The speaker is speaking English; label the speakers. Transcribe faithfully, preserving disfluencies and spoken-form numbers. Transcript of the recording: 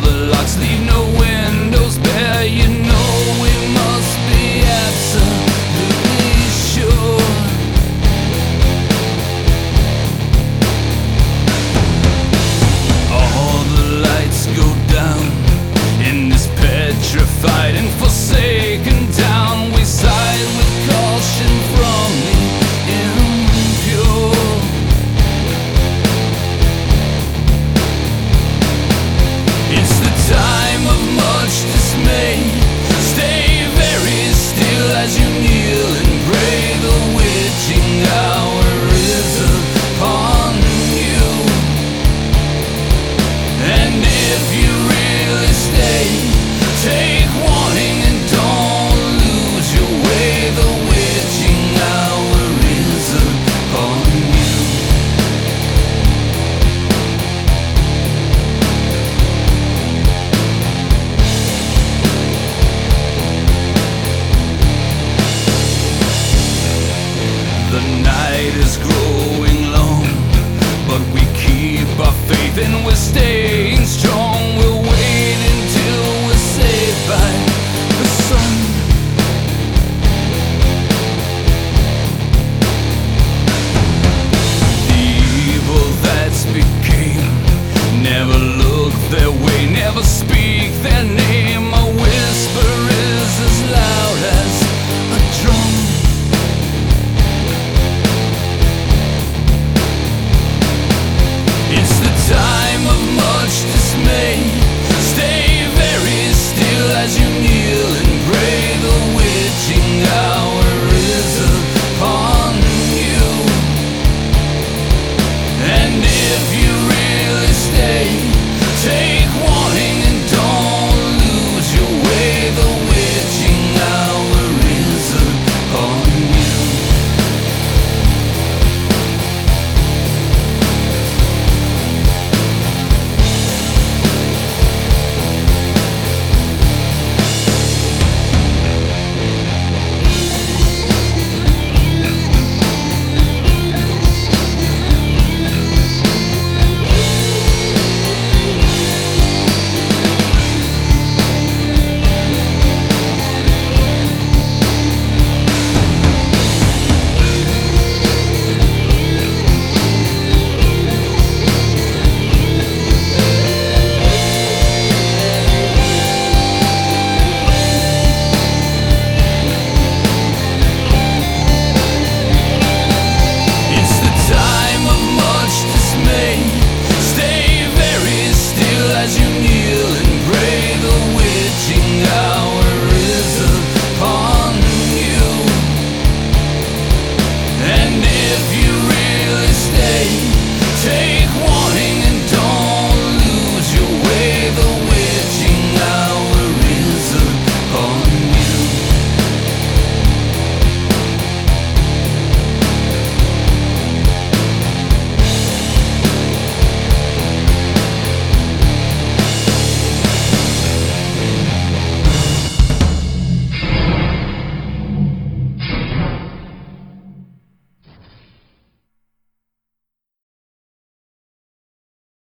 Speaker 1: the locks leave no windows bare. You know we must be absolutely sure. All the lights go down in this petrified and forsaken town. We side with caution from the impure. It's the time of much dismay. Stay very still as you kneel and pray. The witching hour is upon you. And if you really stay, take warning and don't lose your way. The witching hour is upon you. The night is growing long, but we keep our faith and we're staying strong. We'll wait until we're saved by the sun. The evil that's became never look their way, never speak their